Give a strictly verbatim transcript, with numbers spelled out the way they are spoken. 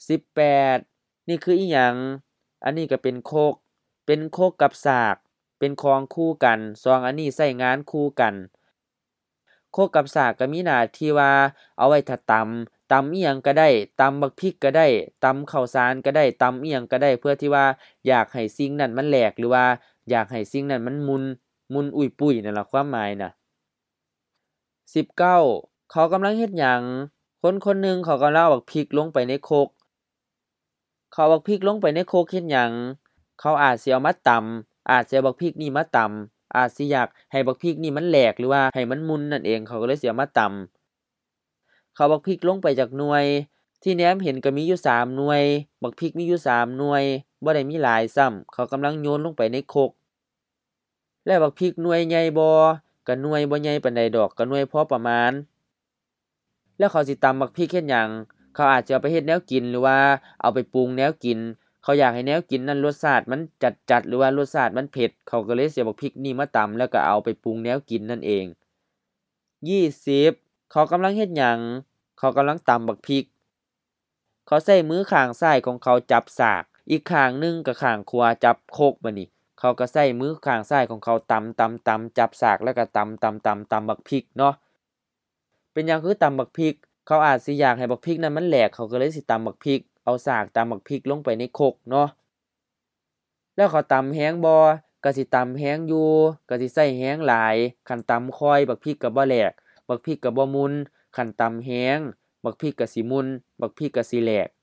สิบแปดนี่คืออีหยังอันนี้ก็เป็นโคกเป็นโคกกับสากเป็นของคู่กันสองอันนี้ใช้งานคู่กันโคกกับสากก็มีหน้าที่ว่าเอาไว้ถ้าตำตำอีหยังก็ได้ตำบักพริกก็ได้ตำข้าวสารก็ได้ตำอีหยังก็ได้เพื่อที่ว่าอยากให้สิ่งนั้นมันแหลกหรือว่าอยากให้สิ่งนั้นมันมุนมุนอุ้ยปุ้ยนั่นล่ะความหมายน่ะสิบเก้าเขากำลังเฮ็ดหยังคนคนหนึ่งเขากำลังเอาบักพริกลงไปในโคกเขาเอาบักพริกลงไปในโคกเฮ็ดหยังเขาอาจสิเอามาตำอาจสิเอาบักพริกนี่มาตำอาจสิอยากให้บักพริกนี่มันแหลกหรือว่าให้มันมุนนั่นเองเขาก็เลยสิเอามาตำเขาเอาบักพริกลงไปจากหน่วยที่แนมเห็นก็มีอยู่สามหน่วยบักพริกมีอยู่สามหน่วยบ่ได้มีหลายซ้ำเขากำลังโยนลงไปในโคกแล้วบักพริกหน่วยใหญ่บ่ก็หน่วยบ่ใหญ่ปานใดดอกก็หน่วยพอประมาณแล้วเขาสิตำบักพริกเฮ็ดหยังเขาอาจจะเอาไปเฮ็ดแนวกินหรือว่าเอาไปปรุงแนวกินเขาอยากให้แนวกินนั้นรสชาติมันจัดๆหรือว่ารสชาติมันเผ็ดเขาก็เลยสิเอาบักพริกนี่มาตำแล้วก็เอาไปปรุงแนวกินนั่นเองยี่สิบเขากำลังเฮ็ดหยังเขากำลังตำบักพริกเขาใช้มือข้างซ้ายของเขาจับสากอีกข้างหนึ่งก็ข้างขวาจับโคกบัดนี้เขาก็ใช้มือข้างซ้ายของเขาตำๆๆจับสากแล้วก็ตำๆๆตำบักพริกเนาะเป็นหยังคือตำบักพริกเขาอาจสิอยากให้บักพริกนั้นมันแหลกเขาก็เลยสิตำบักพริกเอาสากตำบักพริกลงไปในโคกเนาะแล้วเขาตำแรงบ่ก็สิตำแรงอยู่ก็สิใช้แรงหลายคันตำค่อยบักพริกก็บ่แหลกบักพริกก็บ่มุนคันตำแรงบักพริกก็สิมุนบักพริกก็สิแหลก